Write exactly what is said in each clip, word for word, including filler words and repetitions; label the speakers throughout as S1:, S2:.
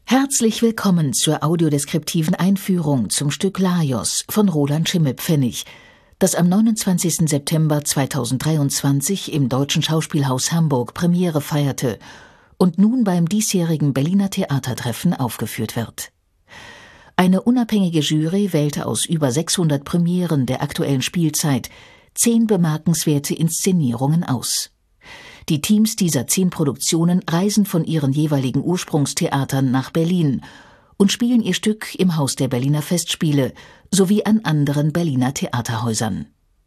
S1: Herzlich willkommen zur audiodeskriptiven Einführung zum Stück Laios von Roland Schimmelpfennig, das am neunundzwanzigsten September zweitausenddreiundzwanzig im Deutschen Schauspielhaus Hamburg Premiere feierte und nun beim diesjährigen Berliner Theatertreffen aufgeführt wird. Eine unabhängige Jury wählte aus über sechshundert Premieren der aktuellen Spielzeit zehn bemerkenswerte Inszenierungen aus. Die Teams dieser zehn Produktionen reisen von ihren jeweiligen Ursprungstheatern nach Berlin und spielen ihr Stück im Haus der Berliner Festspiele sowie an anderen Berliner Theaterhäusern.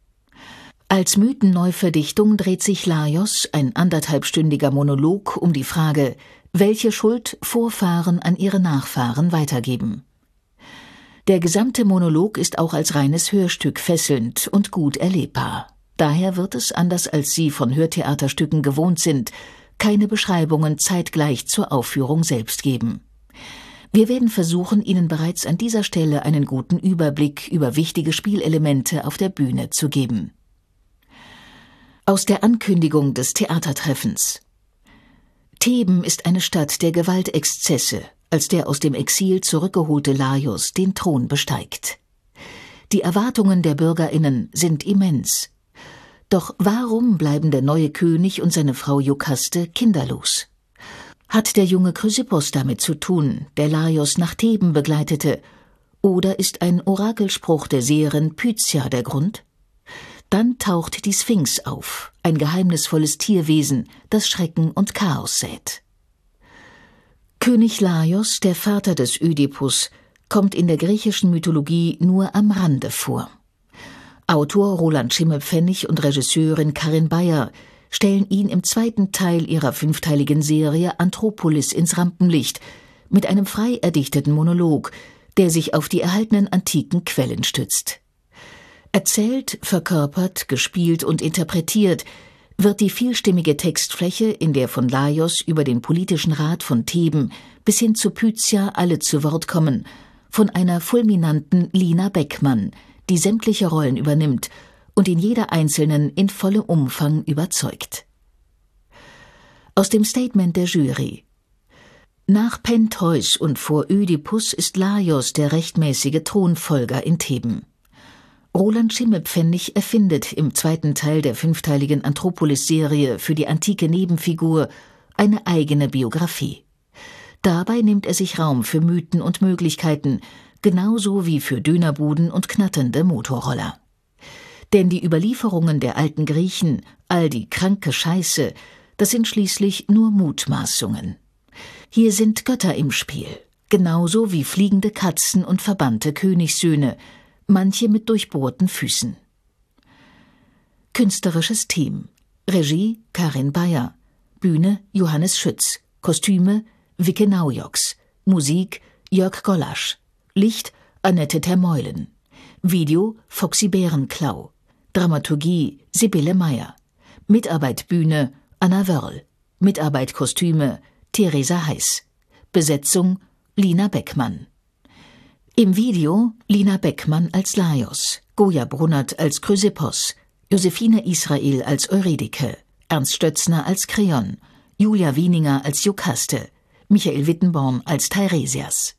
S1: Als Mythenneuverdichtung dreht sich Laios, ein anderthalbstündiger Monolog, um die Frage, welche Schuld Vorfahren an ihre Nachfahren weitergeben. Der gesamte Monolog ist auch als reines Hörstück fesselnd und gut erlebbar. Daher wird es, anders als Sie von Hörtheaterstücken gewohnt sind, keine Beschreibungen zeitgleich zur Aufführung selbst geben. Wir werden versuchen, Ihnen bereits an dieser Stelle einen guten Überblick über wichtige Spielelemente auf der Bühne zu geben. Aus der Ankündigung des Theatertreffens. Theben ist eine Stadt der Gewaltexzesse, als der aus dem Exil zurückgeholte Laios den Thron besteigt. Die Erwartungen der BürgerInnen sind immens. Doch warum bleiben der neue König und seine Frau Iokaste kinderlos? Hat der junge Chrysippos damit zu tun, der Laios nach Theben begleitete? Oder ist ein Orakelspruch der Seherin Pythia der Grund? Dann taucht die Sphinx auf, ein geheimnisvolles Tierwesen, das Schrecken und Chaos sät. König Laios, der Vater des Ödipus, kommt in der griechischen Mythologie nur am Rande vor. Autor Roland Schimmelpfennig und Regisseurin Karin Beyer stellen ihn im zweiten Teil ihrer fünfteiligen Serie Anthropolis ins Rampenlicht mit einem frei erdichteten Monolog, der sich auf die erhaltenen antiken Quellen stützt. Erzählt, verkörpert, gespielt und interpretiert wird die vielstimmige Textfläche, in der von Laios über den politischen Rat von Theben bis hin zu Pythia alle zu Wort kommen, von einer fulminanten Lina Beckmann, die sämtliche Rollen übernimmt und in jeder einzelnen in vollem Umfang überzeugt. Aus dem Statement der Jury: Nach Pentheus und vor Ödipus ist Laios der rechtmäßige Thronfolger in Theben. Roland Schimmelpfennig erfindet im zweiten Teil der fünfteiligen Anthropolis-Serie für die antike Nebenfigur eine eigene Biografie. Dabei nimmt er sich Raum für Mythen und Möglichkeiten, genauso wie für Dönerbuden und knatternde Motorroller. Denn die Überlieferungen der alten Griechen, all die kranke Scheiße, das sind schließlich nur Mutmaßungen. Hier sind Götter im Spiel, genauso wie fliegende Katzen und verbannte Königssöhne, manche mit durchbohrten Füßen. Künstlerisches Team: Regie Karin Beyer, Bühne Johannes Schütz, Kostüme Wicke Naujoks, Musik Jörg Gollasch, Licht Annette Termeulen, Video Foxy Bärenklau, Dramaturgie Sibylle Meyer, Mitarbeit Bühne Anna Wörl, Mitarbeit Kostüme Theresa Heiß, Besetzung Lina Beckmann. Im Video Lina Beckmann als Laios, Goya Brunnert als Chrysippos, Josephine Israel als Eurydike, Ernst Stötzner als Kreon, Julia Wieninger als Iokaste, Michael Wittenborn als Teiresias.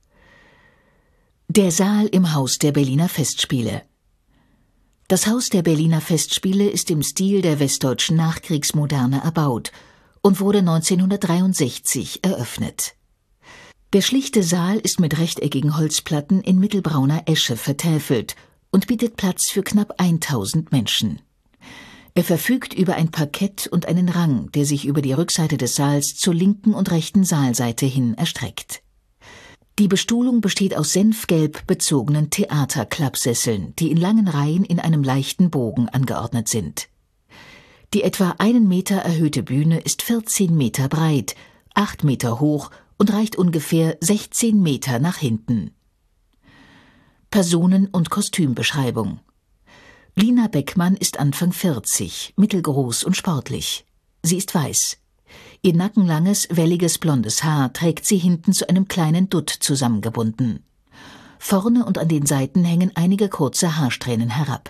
S1: Der Saal im Haus der Berliner Festspiele. Das Haus der Berliner Festspiele ist im Stil der westdeutschen Nachkriegsmoderne erbaut und wurde neunzehnhundertdreiundsechzig eröffnet. Der schlichte Saal ist mit rechteckigen Holzplatten in mittelbrauner Esche vertäfelt und bietet Platz für knapp tausend Menschen. Er verfügt über ein Parkett und einen Rang, der sich über die Rückseite des Saals zur linken und rechten Saalseite hin erstreckt. Die Bestuhlung besteht aus senfgelb bezogenen Theaterklappsesseln, die in langen Reihen in einem leichten Bogen angeordnet sind. Die etwa einen Meter erhöhte Bühne ist vierzehn Meter breit, acht Meter hoch und reicht ungefähr sechzehn Meter nach hinten. Personen- und Kostümbeschreibung: Lina Beckmann ist Anfang vierzig, mittelgroß und sportlich. Sie ist weiß. Ihr nackenlanges, welliges blondes Haar trägt sie hinten zu einem kleinen Dutt zusammengebunden. Vorne und an den Seiten hängen einige kurze Haarsträhnen herab.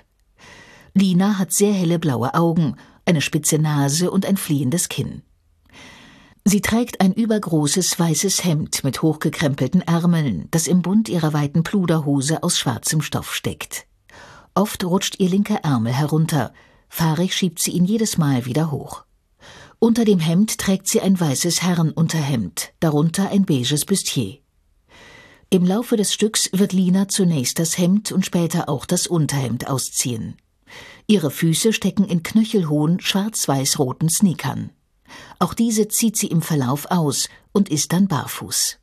S1: Lina hat sehr helle blaue Augen, eine spitze Nase und ein fliehendes Kinn. Sie trägt ein übergroßes weißes Hemd mit hochgekrempelten Ärmeln, das im Bund ihrer weiten Pluderhose aus schwarzem Stoff steckt. Oft rutscht ihr linker Ärmel herunter, fahrig schiebt sie ihn jedes Mal wieder hoch. Unter dem Hemd trägt sie ein weißes Herrenunterhemd, darunter ein beiges Bustier. Im Laufe des Stücks wird Lina zunächst das Hemd und später auch das Unterhemd ausziehen. Ihre Füße stecken in knöchelhohen, schwarz-weiß-roten Sneakern. Auch diese zieht sie im Verlauf aus und ist dann barfuß.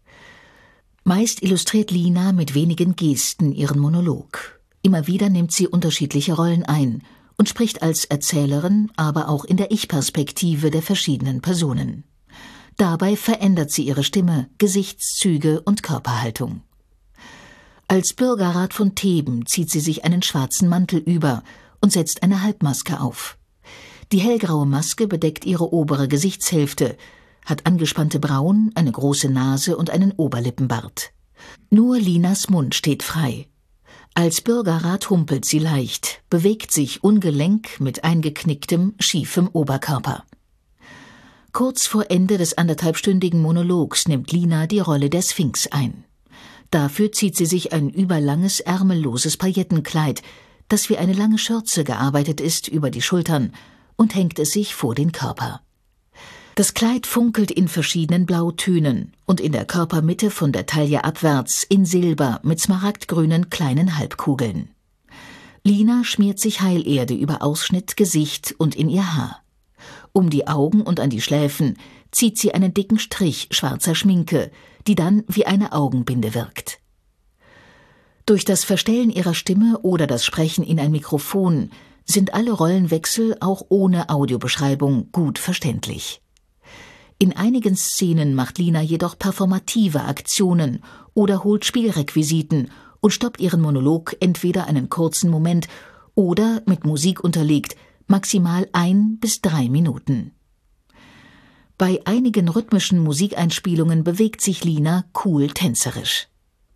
S1: Meist illustriert Lina mit wenigen Gesten ihren Monolog. Immer wieder nimmt sie unterschiedliche Rollen ein und spricht als Erzählerin, aber auch in der Ich-Perspektive der verschiedenen Personen. Dabei verändert sie ihre Stimme, Gesichtszüge und Körperhaltung. Als Bürgerrat von Theben zieht sie sich einen schwarzen Mantel über und setzt eine Halbmaske auf. Die hellgraue Maske bedeckt ihre obere Gesichtshälfte, hat angespannte Brauen, eine große Nase und einen Oberlippenbart. Nur Linas Mund steht frei. Als Bürgerrat humpelt sie leicht, bewegt sich ungelenk mit eingeknicktem, schiefem Oberkörper. Kurz vor Ende des anderthalbstündigen Monologs nimmt Lina die Rolle der Sphinx ein. Dafür zieht sie sich ein überlanges, ärmelloses Paillettenkleid, das wie eine lange Schürze gearbeitet ist, über die Schultern und hängt es sich vor den Körper. Das Kleid funkelt in verschiedenen Blautönen und in der Körpermitte von der Taille abwärts in Silber mit smaragdgrünen kleinen Halbkugeln. Lina schmiert sich Heilerde über Ausschnitt, Gesicht und in ihr Haar. Um die Augen und an die Schläfen zieht sie einen dicken Strich schwarzer Schminke, die dann wie eine Augenbinde wirkt. Durch das Verstellen ihrer Stimme oder das Sprechen in ein Mikrofon sind alle Rollenwechsel auch ohne Audiobeschreibung gut verständlich. In einigen Szenen macht Lina jedoch performative Aktionen oder holt Spielrequisiten und stoppt ihren Monolog entweder einen kurzen Moment oder, mit Musik unterlegt, maximal ein bis drei Minuten. Bei einigen rhythmischen Musikeinspielungen bewegt sich Lina cool tänzerisch.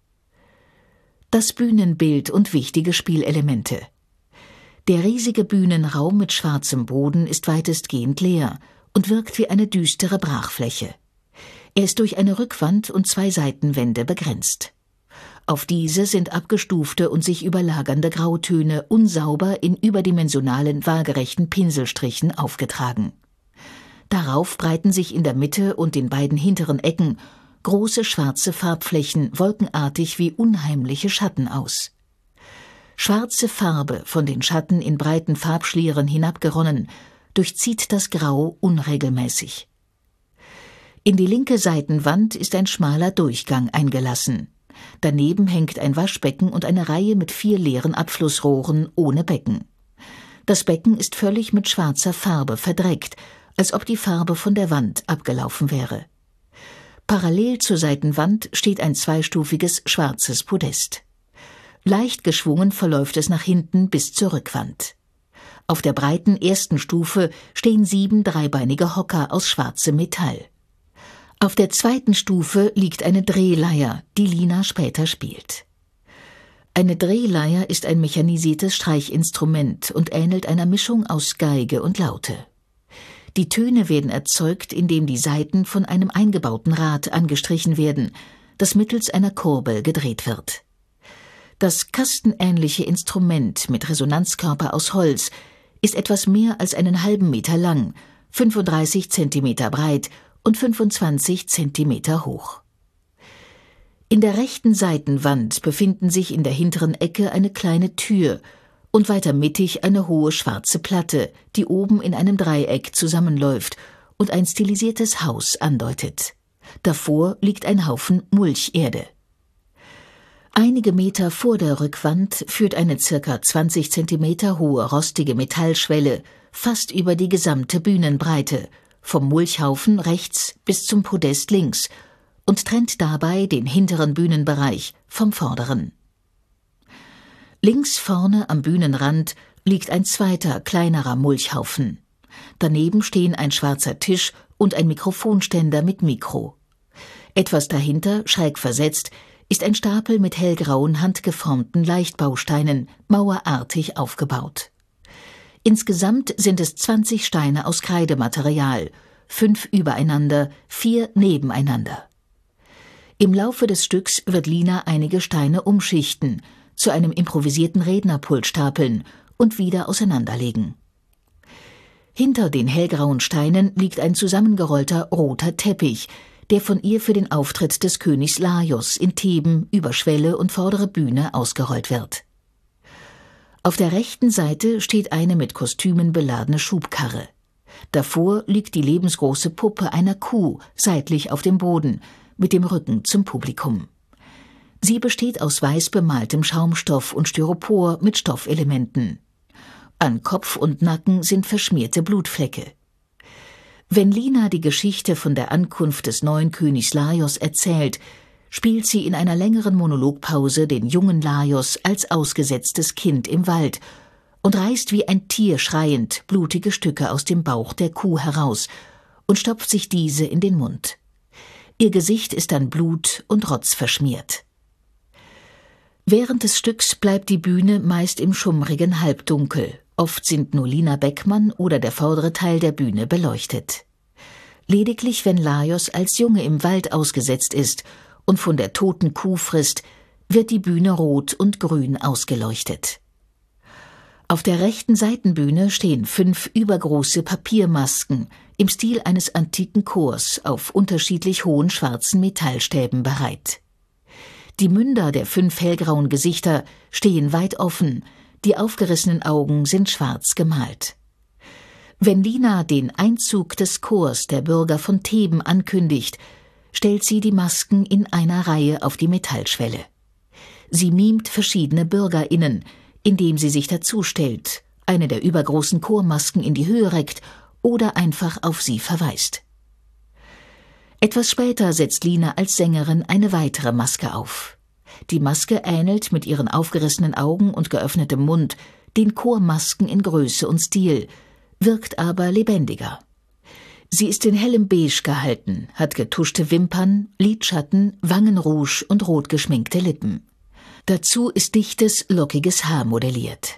S1: Das Bühnenbild und wichtige Spielelemente. Der riesige Bühnenraum mit schwarzem Boden ist weitestgehend leer und wirkt wie eine düstere Brachfläche. Er ist durch eine Rückwand und zwei Seitenwände begrenzt. Auf diese sind abgestufte und sich überlagernde Grautöne unsauber in überdimensionalen, waagerechten Pinselstrichen aufgetragen. Darauf breiten sich in der Mitte und den beiden hinteren Ecken große schwarze Farbflächen wolkenartig wie unheimliche Schatten aus. Schwarze Farbe, von den Schatten in breiten Farbschlieren hinabgeronnen, durchzieht das Grau unregelmäßig. In die linke Seitenwand ist ein schmaler Durchgang eingelassen. Daneben hängt ein Waschbecken und eine Reihe mit vier leeren Abflussrohren ohne Becken. Das Becken ist völlig mit schwarzer Farbe verdreckt, als ob die Farbe von der Wand abgelaufen wäre. Parallel zur Seitenwand steht ein zweistufiges schwarzes Podest. Leicht geschwungen verläuft es nach hinten bis zur Rückwand. Auf der breiten ersten Stufe stehen sieben dreibeinige Hocker aus schwarzem Metall. Auf der zweiten Stufe liegt eine Drehleier, die Lina später spielt. Eine Drehleier ist ein mechanisiertes Streichinstrument und ähnelt einer Mischung aus Geige und Laute. Die Töne werden erzeugt, indem die Saiten von einem eingebauten Rad angestrichen werden, das mittels einer Kurbel gedreht wird. Das kastenähnliche Instrument mit Resonanzkörper aus Holz ist etwas mehr als einen halben Meter lang, fünfunddreißig Zentimeter breit und fünfundzwanzig Zentimeter hoch. In der rechten Seitenwand befinden sich in der hinteren Ecke eine kleine Tür und weiter mittig eine hohe schwarze Platte, die oben in einem Dreieck zusammenläuft und ein stilisiertes Haus andeutet. Davor liegt ein Haufen Mulcherde. Einige Meter vor der Rückwand führt eine circa zwanzig Zentimeter hohe rostige Metallschwelle fast über die gesamte Bühnenbreite, vom Mulchhaufen rechts bis zum Podest links, und trennt dabei den hinteren Bühnenbereich vom vorderen. Links vorne am Bühnenrand liegt ein zweiter, kleinerer Mulchhaufen. Daneben stehen ein schwarzer Tisch und ein Mikrofonständer mit Mikro. Etwas dahinter, schräg versetzt, ist ein Stapel mit hellgrauen, handgeformten Leichtbausteinen, mauerartig aufgebaut. Insgesamt sind es zwanzig Steine aus Kreidematerial, fünf übereinander, vier nebeneinander. Im Laufe des Stücks wird Lina einige Steine umschichten, zu einem improvisierten Rednerpult stapeln und wieder auseinanderlegen. Hinter den hellgrauen Steinen liegt ein zusammengerollter roter Teppich, der von ihr für den Auftritt des Königs Laios in Theben über Schwelle und vordere Bühne ausgerollt wird. Auf der rechten Seite steht eine mit Kostümen beladene Schubkarre. Davor liegt die lebensgroße Puppe einer Kuh seitlich auf dem Boden, mit dem Rücken zum Publikum. Sie besteht aus weiß bemaltem Schaumstoff und Styropor mit Stoffelementen. An Kopf und Nacken sind verschmierte Blutflecke. Wenn Lina die Geschichte von der Ankunft des neuen Königs Laios erzählt, spielt sie in einer längeren Monologpause den jungen Laios als ausgesetztes Kind im Wald und reißt wie ein Tier schreiend blutige Stücke aus dem Bauch der Kuh heraus und stopft sich diese in den Mund. Ihr Gesicht ist an Blut und Rotz verschmiert. Während des Stücks bleibt die Bühne meist im schummrigen Halbdunkel. Oft sind nur Lina Beckmann oder der vordere Teil der Bühne beleuchtet. Lediglich wenn Laios als Junge im Wald ausgesetzt ist und von der toten Kuh frisst, wird die Bühne rot und grün ausgeleuchtet. Auf der rechten Seitenbühne stehen fünf übergroße Papiermasken im Stil eines antiken Chors auf unterschiedlich hohen schwarzen Metallstäben bereit. Die Münder der fünf hellgrauen Gesichter stehen weit offen, die aufgerissenen Augen sind schwarz gemalt. Wenn Lina den Einzug des Chors der Bürger von Theben ankündigt, stellt sie die Masken in einer Reihe auf die Metallschwelle. Sie mimt verschiedene BürgerInnen, indem sie sich dazustellt, eine der übergroßen Chormasken in die Höhe reckt oder einfach auf sie verweist. Etwas später setzt Lina als Sängerin eine weitere Maske auf. Die Maske ähnelt mit ihren aufgerissenen Augen und geöffnetem Mund den Chormasken in Größe und Stil, wirkt aber lebendiger. Sie ist in hellem Beige gehalten, hat getuschte Wimpern, Lidschatten, Wangenrouge und rot geschminkte Lippen. Dazu ist dichtes, lockiges Haar modelliert.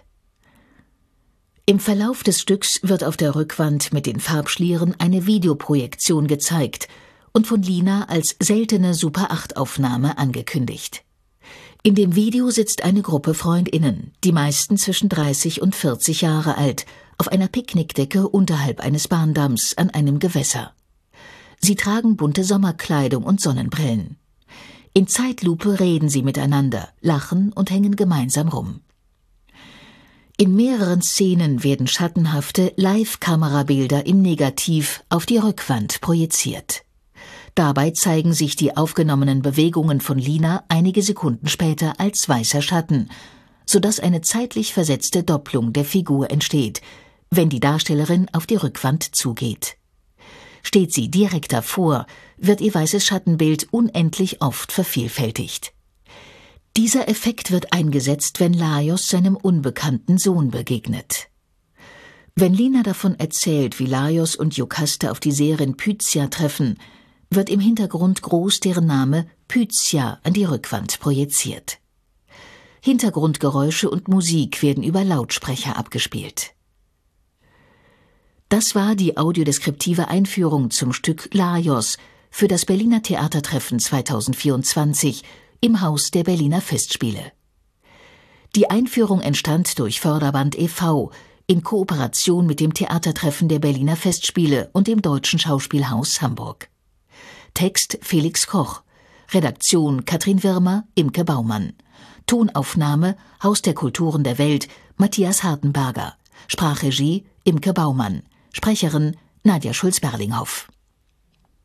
S1: Im Verlauf des Stücks wird auf der Rückwand mit den Farbschlieren eine Videoprojektion gezeigt und von Lina als seltene Super acht Aufnahme angekündigt. In dem Video sitzt eine Gruppe FreundInnen, die meisten zwischen dreißig und vierzig Jahre alt, auf einer Picknickdecke unterhalb eines Bahndamms an einem Gewässer. Sie tragen bunte Sommerkleidung und Sonnenbrillen. In Zeitlupe reden sie miteinander, lachen und hängen gemeinsam rum. In mehreren Szenen werden schattenhafte Live-Kamerabilder im Negativ auf die Rückwand projiziert. Dabei zeigen sich die aufgenommenen Bewegungen von Lina einige Sekunden später als weißer Schatten, sodass eine zeitlich versetzte Doppelung der Figur entsteht, wenn die Darstellerin auf die Rückwand zugeht. Steht sie direkt davor, wird ihr weißes Schattenbild unendlich oft vervielfältigt. Dieser Effekt wird eingesetzt, wenn Laios seinem unbekannten Sohn begegnet. Wenn Lina davon erzählt, wie Laios und Iokaste auf die Seherin Pythia treffen, wird im Hintergrund groß deren Name Pythia an die Rückwand projiziert. Hintergrundgeräusche und Musik werden über Lautsprecher abgespielt. Das war die audiodeskriptive Einführung zum Stück Laios für das Berliner Theatertreffen zweitausendvierundzwanzig im Haus der Berliner Festspiele. Die Einführung entstand durch Förderband e V in Kooperation mit dem Theatertreffen der Berliner Festspiele und dem Deutschen Schauspielhaus Hamburg. Text Felix Koch, Redaktion Katrin Wirmer, Imke Baumann, Tonaufnahme Haus der Kulturen der Welt Matthias Hartenberger, Sprachregie Imke Baumann, Sprecherin Nadja Schulz-Berlinghoff.